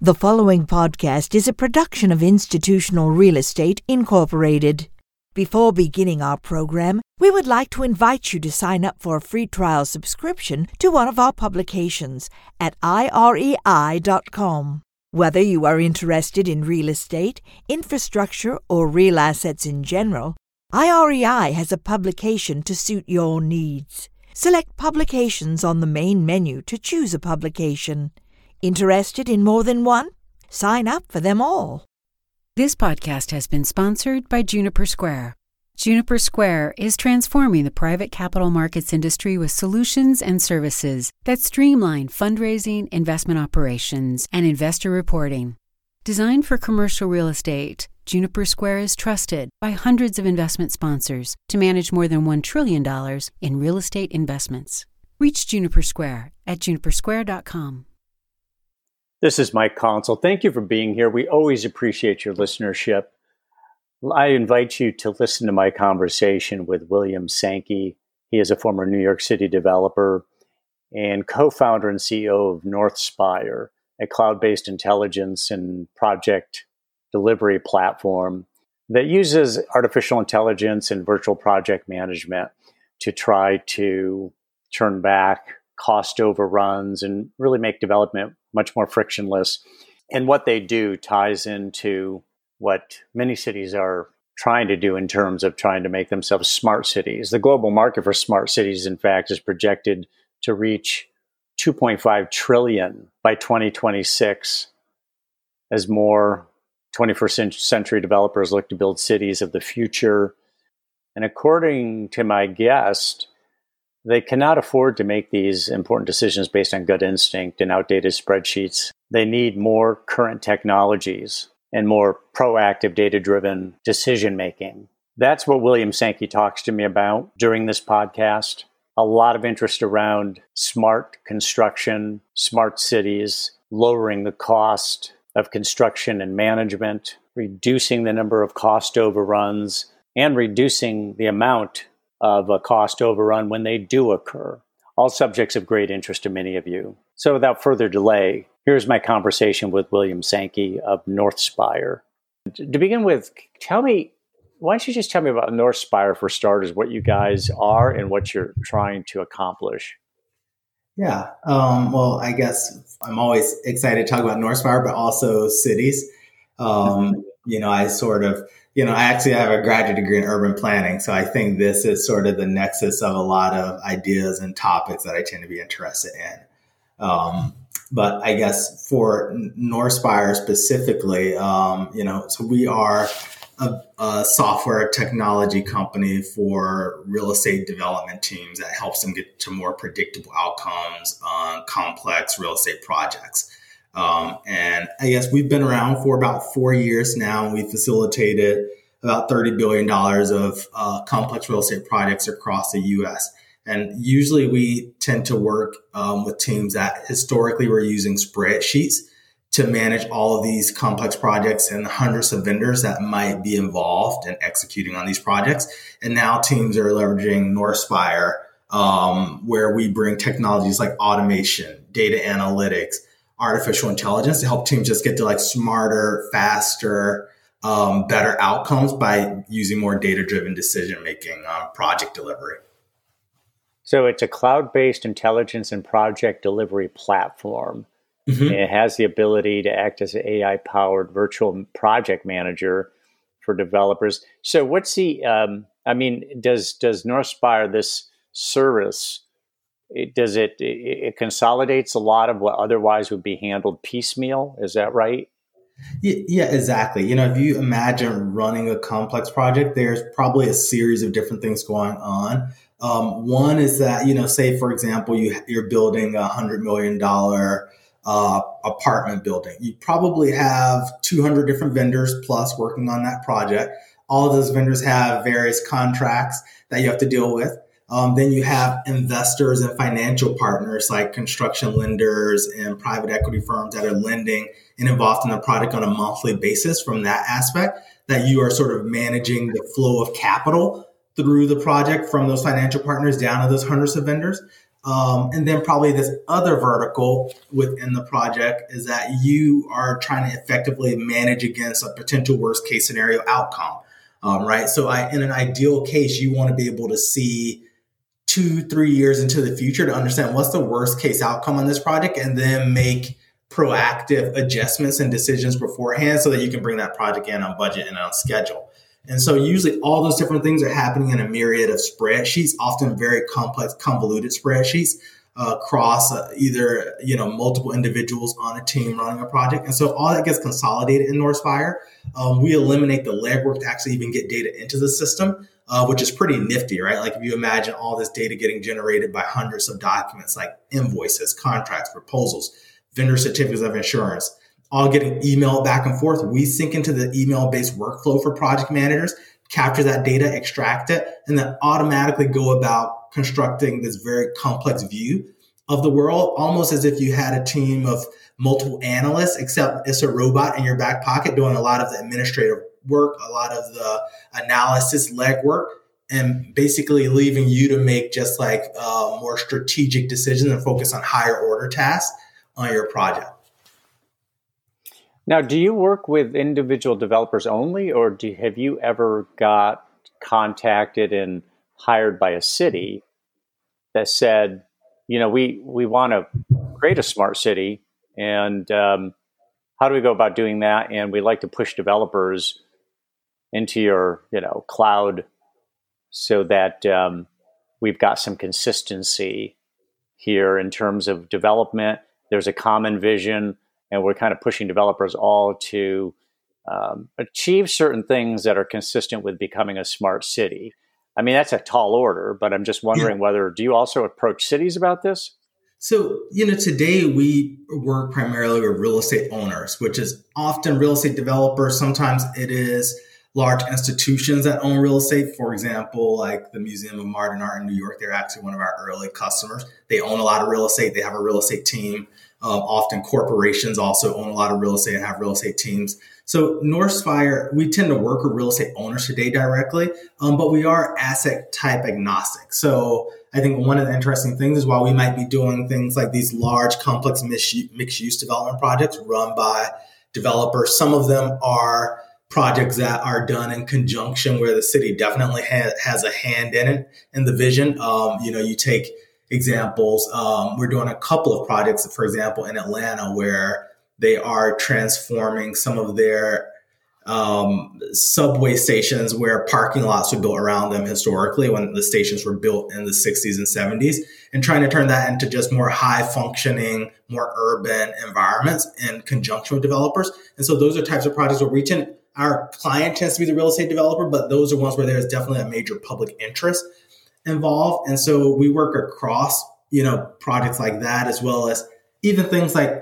The following podcast is a production of Institutional Real Estate Incorporated. Before beginning our program, we would like to invite you to sign up for a free trial subscription to one of our publications at irei.com. Whether you are interested in real estate, infrastructure, or real assets in general, IREI has a publication to suit your needs. Select Publications on the main menu to choose a publication. Interested in more than one? Sign up for them all. This podcast has been sponsored by Juniper Square. Juniper Square is transforming the private capital markets industry with solutions and services that streamline fundraising, investment operations, and investor reporting. Designed for commercial real estate, Juniper Square is trusted by hundreds of investment sponsors to manage more than $1 trillion in real estate investments. Reach Juniper Square at junipersquare.com. This is Mike Consell. Thank you for being here. We always appreciate your listenership. I invite you to listen to my conversation with William Sankey. He is a former New York City developer and co-founder and CEO of Northspire, a cloud-based intelligence and project delivery platform that uses artificial intelligence and virtual project management to try to turn back cost overruns and really make development much more frictionless. And what they do ties into what many cities are trying to do in terms of trying to make themselves smart cities. The global market for smart cities, in fact, is projected to reach $2.5 trillion by 2026 as more 21st century developers look to build cities of the future. And according to my guest, they cannot afford to make these important decisions based on gut instinct and outdated spreadsheets. They need more current technologies and more proactive data-driven decision-making. That's what William Sankey talks to me about during this podcast. A lot of interest around smart construction, smart cities, lowering the cost of construction and management, reducing the number of cost overruns, and reducing the amount of a cost overrun when they do occur. All subjects of great interest to many of you. So without further delay, here's my conversation with William Sankey of Northspire. To begin with, why don't you just tell me about Northspire for starters, what you guys are and what you're trying to accomplish? Yeah. Well, I guess I'm always excited to talk about Northspire, but also cities. I actually have a graduate degree in urban planning. So I think this is sort of the nexus of a lot of ideas and topics that I tend to be interested in. But I guess for Northspire specifically, so we are a software technology company for real estate development teams that helps them get to more predictable outcomes on complex real estate projects. And I guess we've been around for about 4 years now, and we facilitated about $30 billion of complex real estate projects across the U.S. And usually we tend to work with teams that historically were using spreadsheets to manage all of these complex projects and the hundreds of vendors that might be involved in executing on these projects. And now teams are leveraging Northspire, where we bring technologies like automation, data analytics, artificial intelligence to help teams just get to smarter, faster, better outcomes by using more data-driven decision-making on project delivery. So it's a cloud-based intelligence and project delivery platform. Mm-hmm. It has the ability to act as an AI-powered virtual project manager for developers. So what's the, does Northspire, this service, it consolidates a lot of what otherwise would be handled piecemeal? Is that right? Yeah, exactly. If you imagine running a complex project, there's probably a series of different things going on. One is that, say, for example, you're building a $100 million apartment building. You probably have 200 different vendors plus working on that project. All of those vendors have various contracts that you have to deal with. Then you have investors and financial partners like construction lenders and private equity firms that are lending and involved in the project on a monthly basis. From that aspect, that you are sort of managing the flow of capital through the project from those financial partners down to those hundreds of vendors. And then probably this other vertical within the project is that you are trying to effectively manage against a potential worst case scenario outcome, right? So in an ideal case, you want to be able to see 2-3 years into the future to understand what's the worst case outcome on this project and then make proactive adjustments and decisions beforehand so that you can bring that project in on budget and on schedule. And so usually all those different things are happening in a myriad of spreadsheets, often very complex, convoluted spreadsheets across either, multiple individuals on a team running a project. And so all that gets consolidated in Northspire. We eliminate the legwork to actually even get data into the system, which is pretty nifty, right? Like if you imagine all this data getting generated by hundreds of documents like invoices, contracts, proposals, vendor certificates of insurance, all getting emailed back and forth. We sync into the email-based workflow for project managers, capture that data, extract it, and then automatically go about constructing this very complex view of the world, almost as if you had a team of multiple analysts, except it's a robot in your back pocket doing a lot of the administrative work, a lot of the analysis, legwork, and basically leaving you to make just like more strategic decisions and focus on higher order tasks on your project. Now, do you work with individual developers only, or have you ever got contacted and hired by a city that said, we want to create a smart city, and how do we go about doing that? And we'd like to push developers into your, cloud so that we've got some consistency here in terms of development. There's a common vision. And we're kind of pushing developers all to achieve certain things that are consistent with becoming a smart city. I mean, that's a tall order, but I'm just wondering do you also approach cities about this? So, today we work primarily with real estate owners, which is often real estate developers. Sometimes it is large institutions that own real estate. For example, like the Museum of Modern Art in New York, they're actually one of our early customers. They own a lot of real estate. They have a real estate team. Often corporations also own a lot of real estate and have real estate teams. So Northspire, we tend to work with real estate owners today directly, but we are asset type agnostic. So I think one of the interesting things is while we might be doing things like these large, complex mixed-use development projects run by developers, some of them are projects that are done in conjunction where the city definitely has a hand in it, in the vision. You take examples. We're doing a couple of projects, for example, in Atlanta, where they are transforming some of their subway stations where parking lots were built around them historically when the stations were built in the 60s and 70s, and trying to turn that into just more high functioning, more urban environments in conjunction with developers. And so those are types of projects where our client tends to be the real estate developer, but those are ones where there's definitely a major public interest involved. And so we work across, projects like that, as well as even things like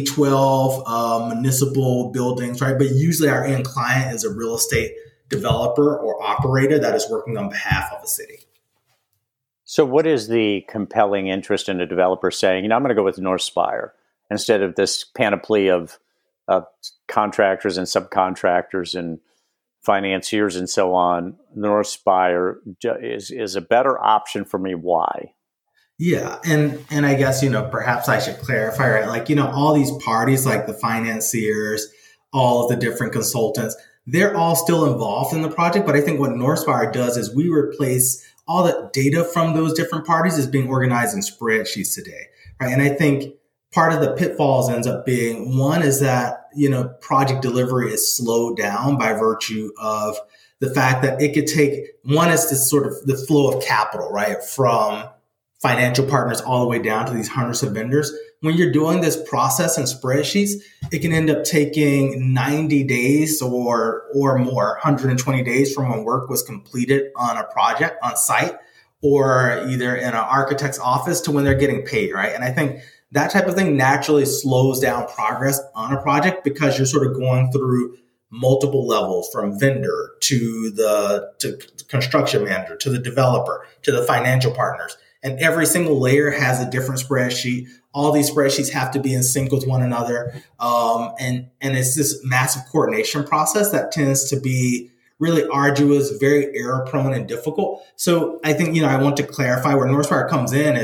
K-12, municipal buildings, right? But usually our end client is a real estate developer or operator that is working on behalf of a city. So what is the compelling interest in a developer saying, I'm going to go with Northspire instead of this panoply of contractors and subcontractors and financiers and so on? Northspire is a better option for me. Why? Yeah. And I guess, perhaps I should clarify, right? Like, all these parties, like the financiers, all of the different consultants, they're all still involved in the project. But I think what Northspire does is we replace all the data from those different parties is being organized in spreadsheets today, right? And I think part of the pitfalls ends up being, one is that, project delivery is slowed down by virtue of the fact that it could take, one is this sort of the flow of capital, right? From financial partners all the way down to these hundreds of vendors. When you're doing this process in spreadsheets, it can end up taking 90 days or more, 120 days from when work was completed on a project on site, or either in an architect's office to when they're getting paid, right? And I think that type of thing naturally slows down progress on a project because you're sort of going through multiple levels, from vendor to construction manager, to the developer, to the financial partners. And every single layer has a different spreadsheet. All these spreadsheets have to be in sync with one another. And it's this massive coordination process that tends to be really arduous, very error prone and difficult. So I think, I want to clarify where Northspire comes in is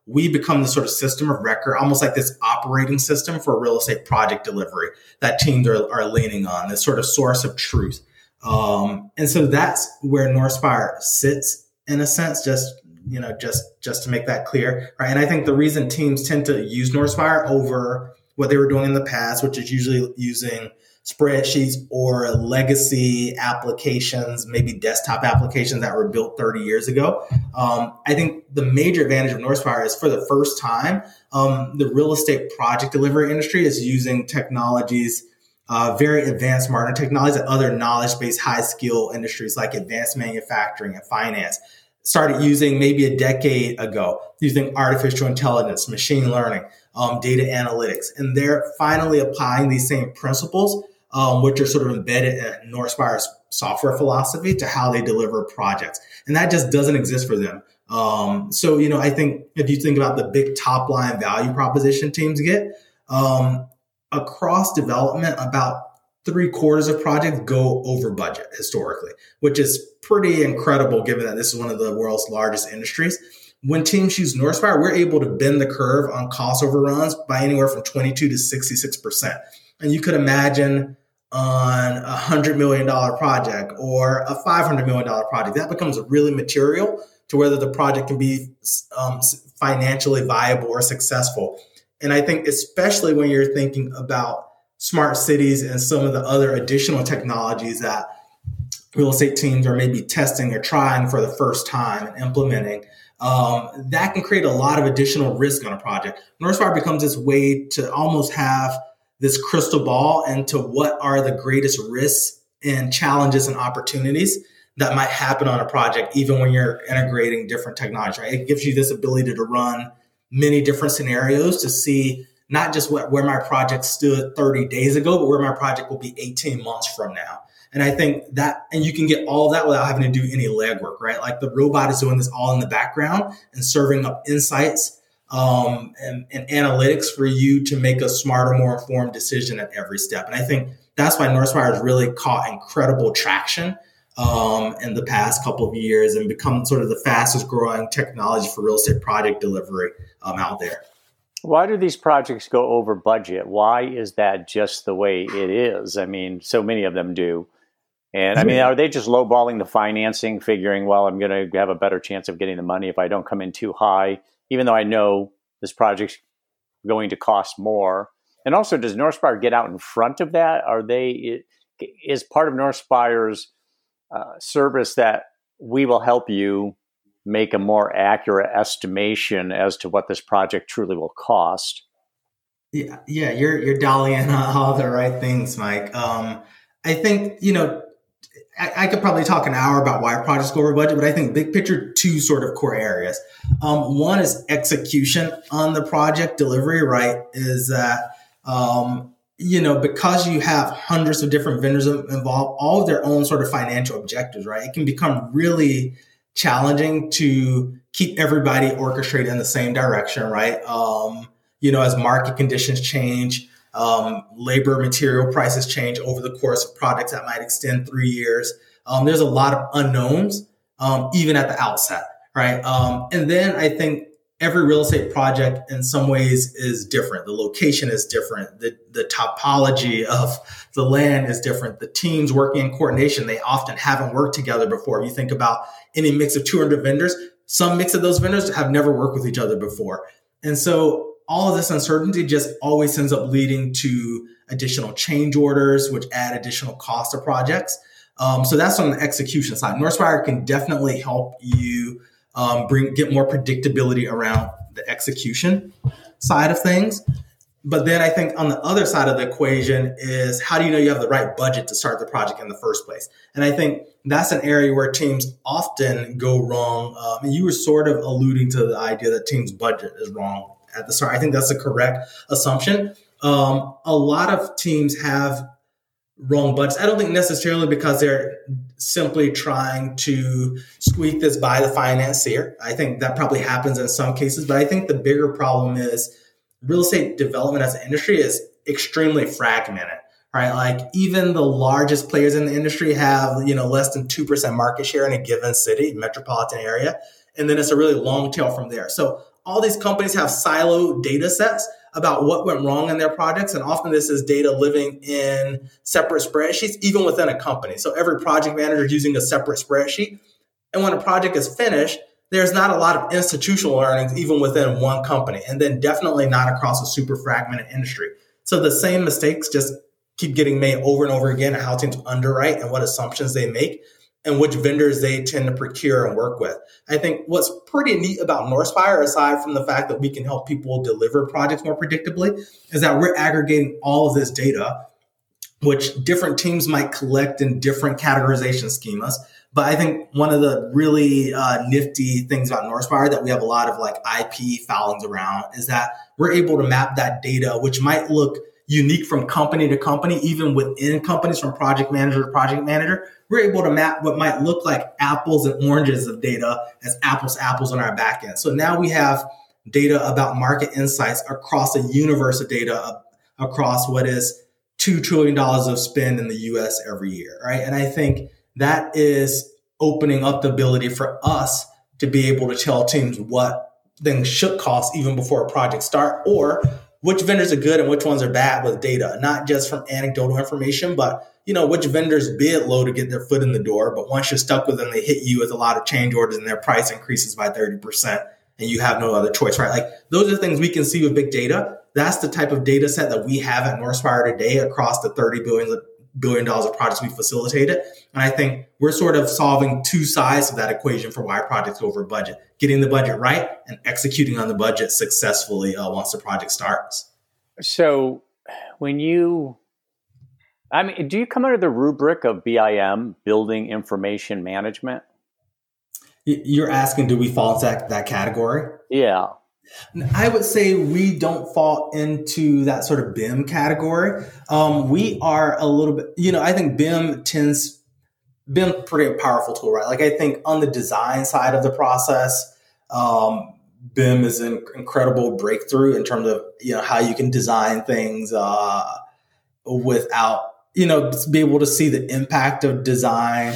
we become the sort of system of record, almost like this operating system for real estate project delivery that teams are leaning on, this sort of source of truth. And so that's where Northspire sits in a sense, just to make that clear, right? And I think the reason teams tend to use Northspire over what they were doing in the past, which is usually using spreadsheets or legacy applications, maybe desktop applications that were built 30 years ago. I think the major advantage of Northspire is for the first time, the real estate project delivery industry is using technologies, very advanced modern technologies that other knowledge-based high-skill industries like advanced manufacturing and finance started using maybe a decade ago, using artificial intelligence, machine learning, data analytics. And they're finally applying these same principles, which are sort of embedded in Northspire's software philosophy to how they deliver projects. And that just doesn't exist for them. So, I think if you think about the big top line value proposition teams get, across development, about 3/4 of projects go over budget historically, which is pretty incredible given that this is one of the world's largest industries. When teams use Northspire, we're able to bend the curve on cost overruns by anywhere from 22 to 66%. And you could imagine on a $100 million project or a $500 million project, that becomes really material to whether the project can be financially viable or successful. And I think especially when you're thinking about smart cities and some of the other additional technologies that real estate teams are maybe testing or trying for the first time and implementing, that can create a lot of additional risk on a project. Northspire becomes this way to almost have this crystal ball into what are the greatest risks and challenges and opportunities that might happen on a project, even when you're integrating different technology, right? It gives you this ability to run many different scenarios to see not just where my project stood 30 days ago, but where my project will be 18 months from now. And I think that, and you can get all of that without having to do any legwork, right? Like the robot is doing this all in the background and serving up insights and analytics for you to make a smarter, more informed decision at every step. And I think that's why Northspire has really caught incredible traction in the past couple of years and become sort of the fastest growing technology for real estate project delivery out there. Why do these projects go over budget? Why is that just the way it is? I mean, so many of them do. And I mean, are they just lowballing the financing, figuring, well, I'm going to have a better chance of getting the money if I don't come in too high, even though I know this project's going to cost more? And also, does Northspire get out in front of that? Is part of Northspire's service that we will help you make a more accurate estimation as to what this project truly will cost? Yeah, you're dialing in all the right things, Mike. I think, I could probably talk an hour about why projects go over budget, but I think big picture, two sort of core areas. One is execution on the project delivery, right? Is that, because you have hundreds of different vendors involved, all of their own sort of financial objectives, right? It can become really challenging to keep everybody orchestrated in the same direction, right? As market conditions change, labor material prices change over the course of projects that might extend 3 years. There's a lot of unknowns, even at the outset, right? And then I think every real estate project in some ways is different. The location is different. The topology of the land is different. The teams working in coordination, they often haven't worked together before. If you think about any mix of 200 vendors, some mix of those vendors have never worked with each other before. And so all of this uncertainty just always ends up leading to additional change orders, which add additional cost to projects. So that's on the execution side. Northspire can definitely help you get more predictability around the execution side of things. But then I think on the other side of the equation is how do you know you have the right budget to start the project in the first place? And I think that's an area where teams often go wrong. And you were sort of alluding to the idea that teams' budget is wrong at the start. I think that's a correct assumption. A lot of teams have wrong budgets. I don't think necessarily because they're simply trying to squeak this by the financier. I think that probably happens in some cases, but I think the bigger problem is real estate development as an industry is extremely fragmented, right? Like even the largest players in the industry have, less than 2% market share in a given city, metropolitan area. And then it's a really long tail from there. So all these companies have siloed data sets about what went wrong in their projects. And often this is data living in separate spreadsheets, even within a company. So every project manager is using a separate spreadsheet. And when a project is finished, there's not a lot of institutional learnings even within one company, and then definitely not across a super fragmented industry. So the same mistakes just keep getting made over and over again, and how teams underwrite and what assumptions they make and which vendors they tend to procure and work with. I think what's pretty neat about Northspire, aside from the fact that we can help people deliver projects more predictably, is that we're aggregating all of this data, which different teams might collect in different categorization schemas. But I think one of the really nifty things about Northspire that we have a lot of like IP filings around is that we're able to map that data, which might look unique from company to company, even within companies from project manager to project manager. We're able to map what might look like apples and oranges of data as apples to apples on our back end. So now we have data about market insights across a universe of data across what is $2 trillion of spend in the US every year, right? And I think that is opening up the ability for us to be able to tell teams what things should cost even before a project start, or which vendors are good and which ones are bad with data, not just from anecdotal information, but which vendors bid low to get their foot in the door. But once you're stuck with them, they hit you with a lot of change orders and their price increases by 30% and you have no other choice, right? Like those are things we can see with big data. That's the type of data set that we have at Northspire today across the $30 billion of projects we facilitated. And I think we're sort of solving two sides of that equation for why projects go over budget, getting the budget right and executing on the budget successfully once the project starts. So do you come under the rubric of BIM, Building Information Management? You're asking, do we fall into that category? Yeah. I would say we don't fall into that sort of BIM category. We are a little bit, I think BIM pretty powerful tool, right? Like I think on the design side of the process, BIM is an incredible breakthrough in terms of, how you can design things without, be able to see the impact of design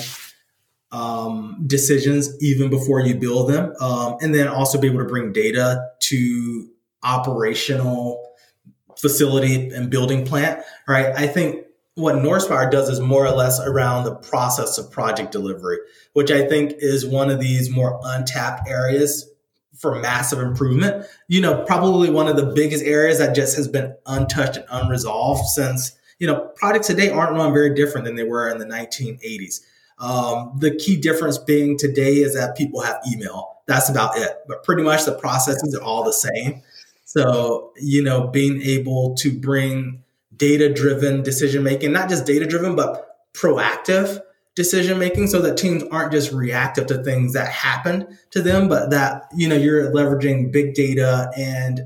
decisions even before you build them. And then also be able to bring data to operational facility and building plant, right? I think what Northspire does is more or less around the process of project delivery, which I think is one of these more untapped areas for massive improvement. Probably one of the biggest areas that just has been untouched and unresolved since, projects today aren't run very different than they were in the 1980s. The key difference being today is that people have email. That's about it. But pretty much the processes are all the same. So, being able to bring data-driven decision-making, not just data-driven, but proactive decision-making so that teams aren't just reactive to things that happen to them, but that, you're leveraging big data and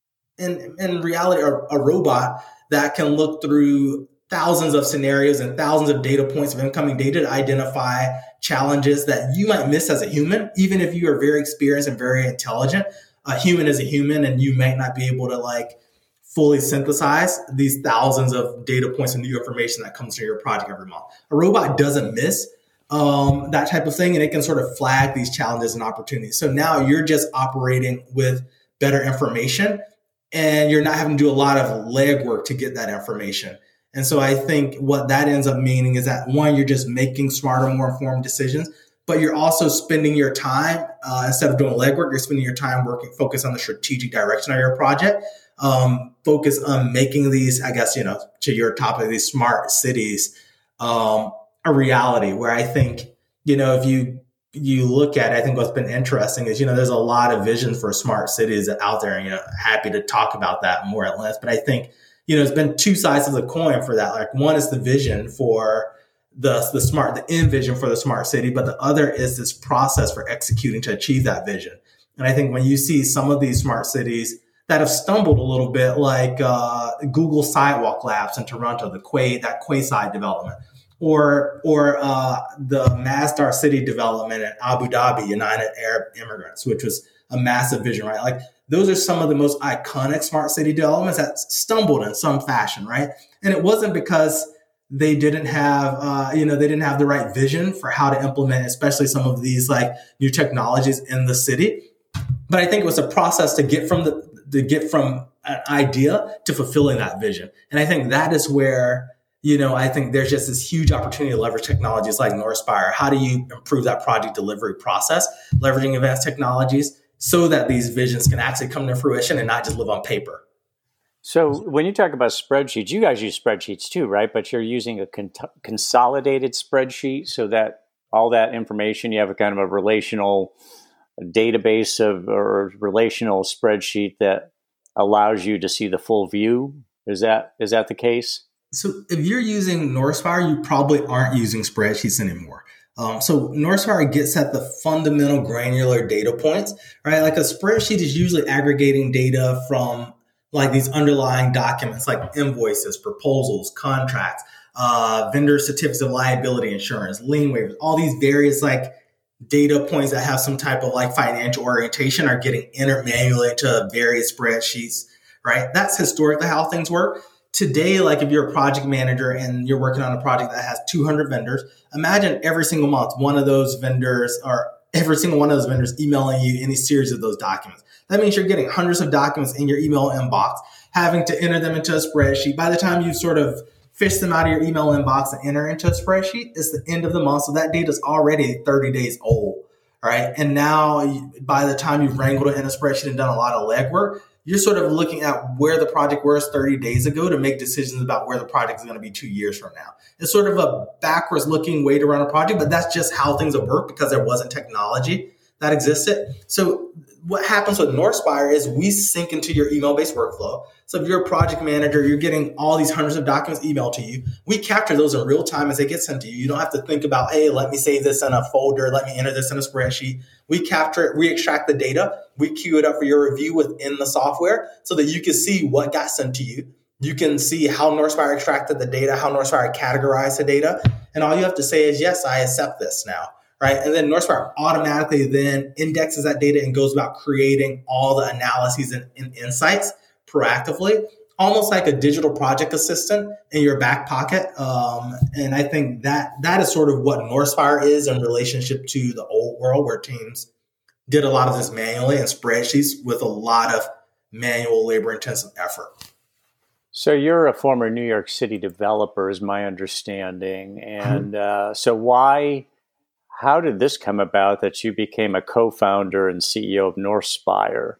in reality, a robot that can look through thousands of scenarios and thousands of data points of incoming data to identify challenges that you might miss as a human, even if you are very experienced and very intelligent. A human is a human, and you might not be able to fully synthesize these thousands of data points and new information that comes through your project every month. A robot doesn't miss that type of thing, and it can sort of flag these challenges and opportunities. So now you're just operating with better information, and you're not having to do a lot of legwork to get that information. And so I think what that ends up meaning is that, one, you're just making smarter, more informed decisions, but you're also spending your time, instead of doing legwork, you're spending your time focus on the strategic direction of your project, focus on making these, I guess, to your topic, these smart cities, a reality where I think, if you look at it, I think what's been interesting is, there's a lot of visions for smart cities out there, and, happy to talk about that more at length. But I think, it's been two sides of the coin for that. Like one is the vision for the end vision for the smart city, but the other is this process for executing to achieve that vision. And I think when you see some of these smart cities that have stumbled a little bit, like Google Sidewalk Labs in Toronto, that Quayside development, or the Masdar City development in Abu Dhabi, United Arab Emirates, which was a massive vision, right? Like those are some of the most iconic smart city developments that stumbled in some fashion, right? And it wasn't because they didn't have, the right vision for how to implement, especially some of these new technologies in the city. But I think it was a process to get from an idea to fulfilling that vision. And I think that is where, I think there's just this huge opportunity to leverage technologies like Northspire. How do you improve that project delivery process, leveraging advanced technologies so that these visions can actually come to fruition and not just live on paper? So when you talk about spreadsheets, you guys use spreadsheets too, right? But you're using a consolidated spreadsheet so that all that information, you have a kind of a relational database or relational spreadsheet that allows you to see the full view. Is that the case? So if you're using Northspire, you probably aren't using spreadsheets anymore. So Northspire gets at the fundamental granular data points, right? Like a spreadsheet is usually aggregating data from like these underlying documents like invoices, proposals, contracts, vendor certificates of liability insurance, lien waivers, all these various like data points that have some type of like financial orientation are getting entered manually into various spreadsheets, right? That's historically how things work. Today, like if you're a project manager and you're working on a project that has 200 vendors, imagine every single month, every single one of those vendors emailing you any series of those documents. That means you're getting hundreds of documents in your email inbox, having to enter them into a spreadsheet. By the time you sort of fish them out of your email inbox and enter into a spreadsheet, it's the end of the month. So that data is already 30 days old, right? And now by the time you've wrangled it in a spreadsheet and done a lot of legwork, you're sort of looking at where the project was 30 days ago to make decisions about where the project is going to be 2 years from now. It's sort of a backwards looking way to run a project, but that's just how things have worked because there wasn't technology that existed. So what happens with Northspire is we sync into your email-based workflow. So if you're a project manager, you're getting all these hundreds of documents emailed to you. We capture those in real time as they get sent to you. You don't have to think about, hey, let me save this in a folder. Let me enter this in a spreadsheet. We capture it, we extract the data, we queue it up for your review within the software so that you can see what got sent to you. You can see how Northspire extracted the data, how Northspire categorized the data. And all you have to say is, yes, I accept this now. Right. And then Northspire automatically then indexes that data and goes about creating all the analyses and insights proactively, almost like a digital project assistant in your back pocket. And I think that is sort of what Northspire is in relationship to the old world where teams did a lot of this manually in spreadsheets with a lot of manual labor intensive effort. So you're a former New York City developer, is my understanding. And how did this come about that you became a co-founder and CEO of Northspire?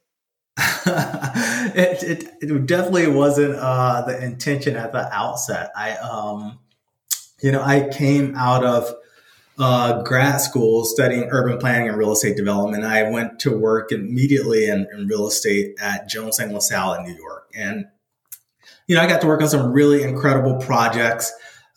It definitely wasn't the intention at the outset. I came out of grad school studying urban planning and real estate development. I went to work immediately in real estate at Jones Lang LaSalle in New York. And, I got to work on some really incredible projects.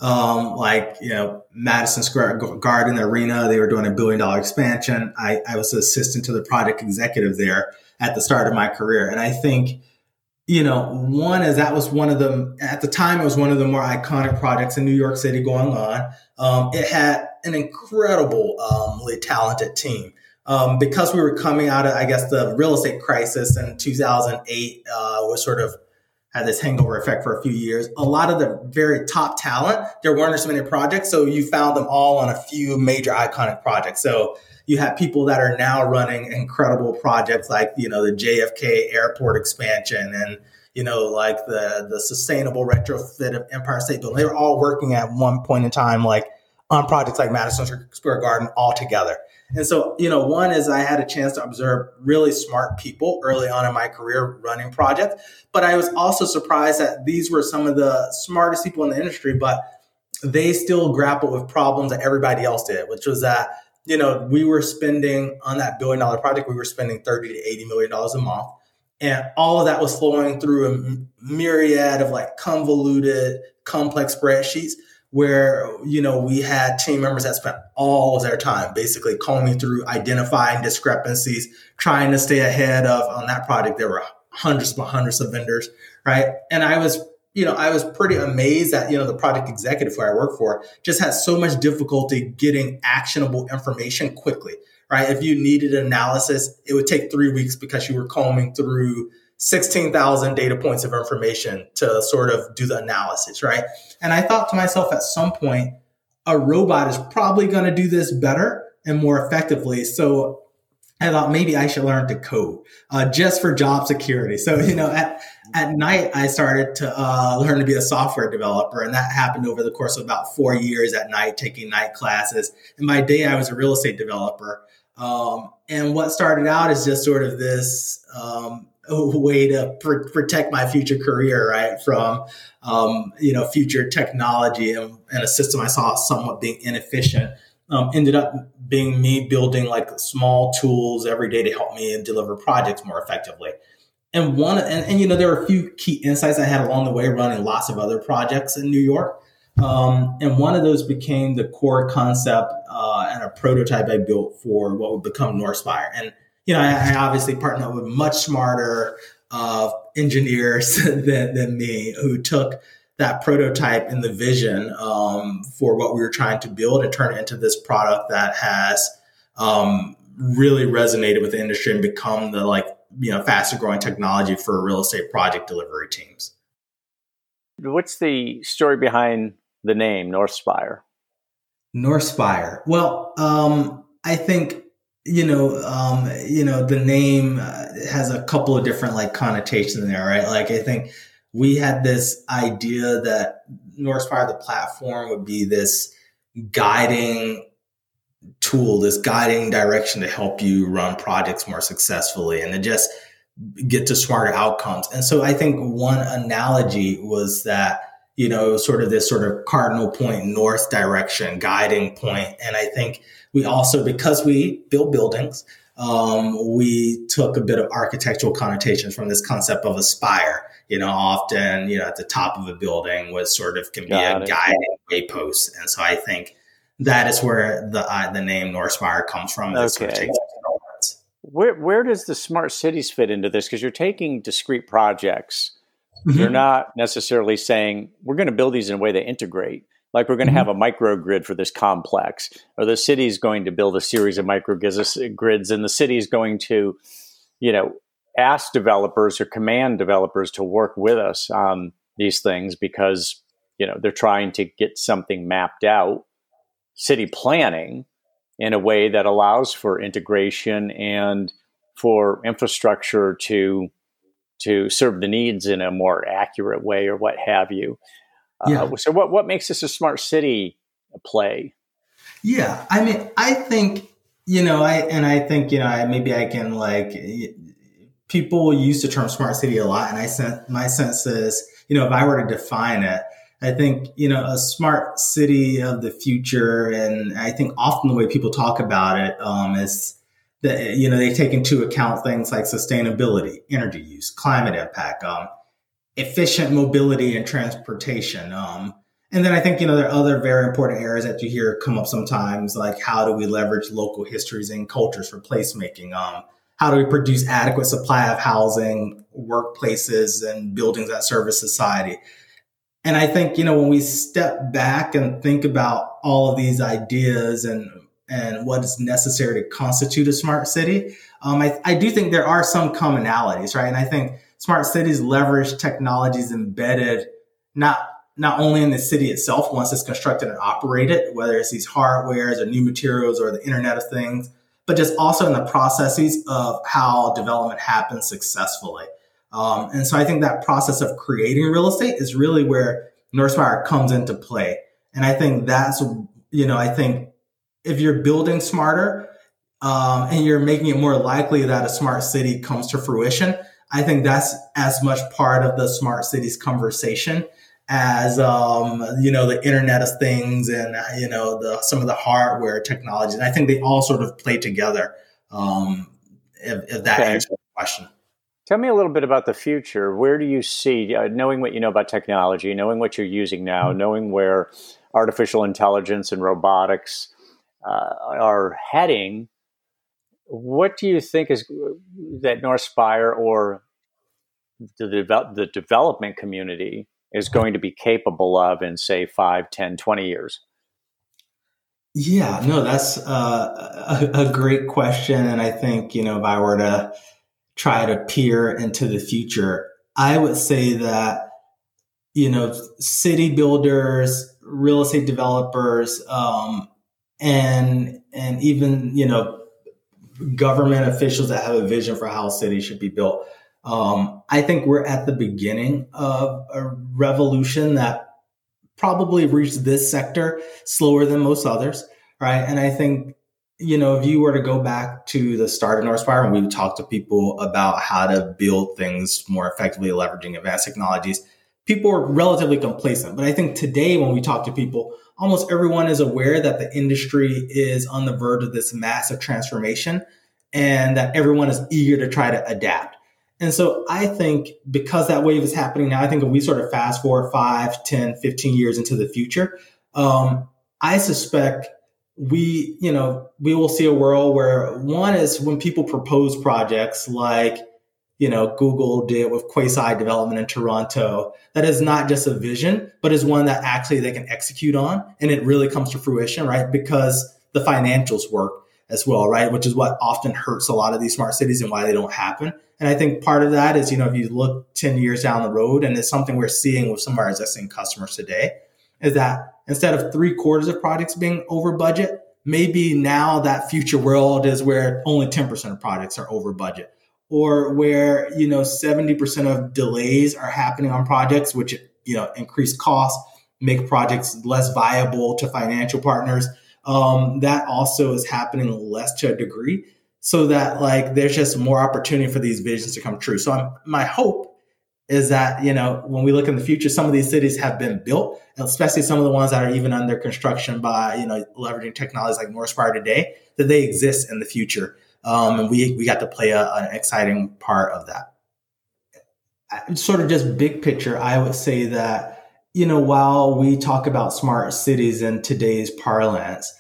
Madison Square Garden Arena, they were doing $1 billion expansion. I was an assistant to the project executive there at the start of my career. And I think, one is that was one of the, at the time, it was one of the more iconic projects in New York City going on. It had an incredibly talented team. Because we were coming out of, I guess, the real estate crisis in 2008, was sort of had this hangover effect for a few years. A lot of the very top talent, there weren't as many projects, so you found them all on a few major iconic projects. So you have people that are now running incredible projects like, the JFK airport expansion and, like the sustainable retrofit of Empire State Building. They were all working at one point in time, like on projects like Madison Square Garden all together. And so, one is I had a chance to observe really smart people early on in my career running projects, but I was also surprised that these were some of the smartest people in the industry, but they still grappled with problems that everybody else did, which was that, we were spending on that $1 billion project, we were spending $30 to $80 million a month. And all of that was flowing through a myriad of like convoluted, complex spreadsheets where, we had team members that spent all of their time basically combing through, identifying discrepancies, trying to stay ahead of, on that project, there were hundreds of vendors, right? And I was pretty amazed that, the project executive where I work for just had so much difficulty getting actionable information quickly, right? If you needed analysis, it would take 3 weeks because you were combing through 16,000 data points of information to sort of do the analysis, right? And I thought to myself at some point, a robot is probably going to do this better and more effectively. So I thought maybe I should learn to code just for job security. So, at night, I started to learn to be a software developer. And that happened over the course of about 4 years at night, taking night classes. And by day, I was a real estate developer. And what started out as just sort of this way to protect my future career, right, from, future technology and a system I saw somewhat being inefficient, ended up being me building like small tools every day to help me deliver projects more effectively. And there were a few key insights I had along the way running lots of other projects in New York. And one of those became the core concept and a prototype I built for what would become Northspire. And, I obviously partnered with much smarter engineers than me who took that prototype and the vision for what we were trying to build and turn it into this product that has really resonated with the industry and become the faster growing technology for real estate project delivery teams. What's the story behind the name Northspire? Northspire. Well, I think, the name has a couple of different connotations in there, right? I think we had this idea that Northspire, the platform, would be this guiding tool, this guiding direction to help you run projects more successfully and to just get to smarter outcomes. And so I think one analogy was that, sort of this sort of cardinal point, north direction, guiding point. And I think we also, because we build buildings, we took a bit of architectural connotations from this concept of a spire. Often, at the top of a building can be a guiding waypost. And so I think that is where the name Northspire comes from. Okay. Sort of where does the smart cities fit into this? Because you're taking discrete projects. Mm-hmm. You're not necessarily saying we're going to build these in a way that integrate. Like we're going to have a microgrid for this complex, or the city's going to build a series of microgrids, and the city's going to, ask developers or command developers to work with us on these things because, they're trying to get something mapped out, city planning in a way that allows for integration and for infrastructure to serve the needs in a more accurate way or what have you. So what makes this a smart city play? Yeah. I mean, I think, people use the term smart city a lot. And my sense is, if I were to define it, I think, a smart city of the future. And I think often the way people talk about it, is that, they take into account things like sustainability, energy use, climate impact, efficient mobility and transportation. And then I think, there are other very important areas that you hear come up sometimes, like how do we leverage local histories and cultures for placemaking? How do we produce adequate supply of housing, workplaces, and buildings that service society? And I think, when we step back and think about all of these ideas and what is necessary to constitute a smart city, I do think there are some commonalities, right? And I think smart cities leverage technologies embedded not only in the city itself once it's constructed and operated, whether it's these hardwares or new materials or the Internet of Things, but just also in the processes of how development happens successfully. And so I think that process of creating real estate is really where Northspire comes into play. And I think that's, I think if you're building smarter and you're making it more likely that a smart city comes to fruition, I think that's as much part of the smart cities conversation as, the Internet of Things and, some of the hardware technologies. And I think they all sort of play together, if that answers the question. Tell me a little bit about the future. Where do you see, knowing what you know about technology, knowing what you're using now, knowing where artificial intelligence and robotics are heading, what do you think is that Northspire or the development community is going to be capable of in, say, 5, 10, 20 years? Yeah, no, that's a great question. And I think, if I were to try to peer into the future, I would say that, city builders, real estate developers, and even, government officials that have a vision for how cities should be built. I think we're at the beginning of a revolution that probably reached this sector slower than most others, right? And I think, if you were to go back to the start of Northspire, and we talked to people about how to build things more effectively, leveraging advanced technologies, people were relatively complacent. But I think today, when we talk to people, almost everyone is aware that the industry is on the verge of this massive transformation and that everyone is eager to try to adapt. And so I think because that wave is happening now, I think if we sort of fast forward 5, 10, 15 years into the future, I suspect we will see a world where one is when people propose projects like, Google did with Quasi development in Toronto, that is not just a vision, but is one that actually they can execute on. And it really comes to fruition, right? Because the financials work as well, right? Which is what often hurts a lot of these smart cities and why they don't happen. And I think part of that is, if you look 10 years down the road, and it's something we're seeing with some of our existing customers today, is that instead of 3/4 of projects being over budget, maybe now that future world is where only 10% of projects are over budget, or where, 70% of delays are happening on projects, which, increase costs, make projects less viable to financial partners. That also is happening less to a degree, so that there's just more opportunity for these visions to come true. So my hope is that, when we look in the future, some of these cities have been built, especially some of the ones that are even under construction by, leveraging technologies like Northspire today, that they exist in the future. And we got to play an exciting part of that. Sort of just big picture, I would say that, while we talk about smart cities in today's parlance,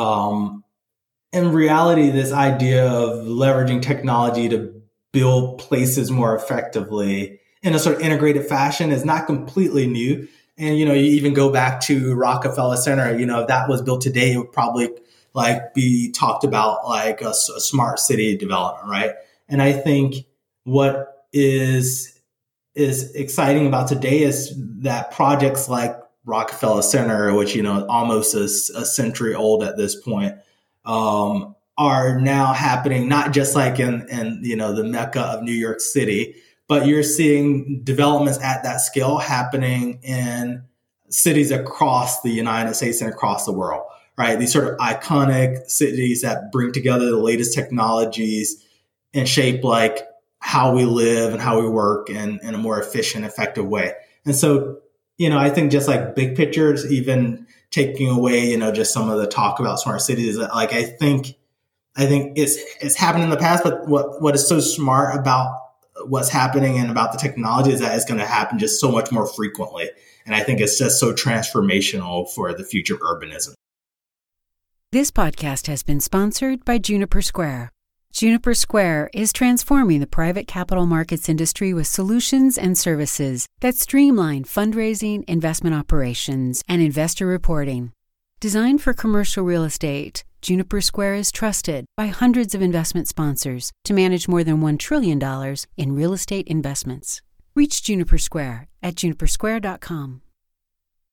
in reality, this idea of leveraging technology to build places more effectively in a sort of integrated fashion is not completely new. And, you even go back to Rockefeller Center, if that was built today, it would probably be talked about like a smart city development, right? And I think what is exciting about today is that projects like Rockefeller Center, which, almost a century old at this point, are now happening, not just like in the Mecca of New York City, but you're seeing developments at that scale happening in cities across the United States and across the world, right? These sort of iconic cities that bring together the latest technologies and shape like how we live and how we work in a more efficient, effective way. And so, I think just like big pictures, even taking away, just some of the talk about smart cities, I think it's happened in the past, but what is so smart about what's happening and about the technology is that it's going to happen just so much more frequently. And I think it's just so transformational for the future of urbanism. This podcast has been sponsored by Juniper Square. Juniper Square is transforming the private capital markets industry with solutions and services that streamline fundraising, investment operations, and investor reporting. Designed for commercial real estate, Juniper Square is trusted by hundreds of investment sponsors to manage more than $1 trillion in real estate investments. Reach Juniper Square at junipersquare.com.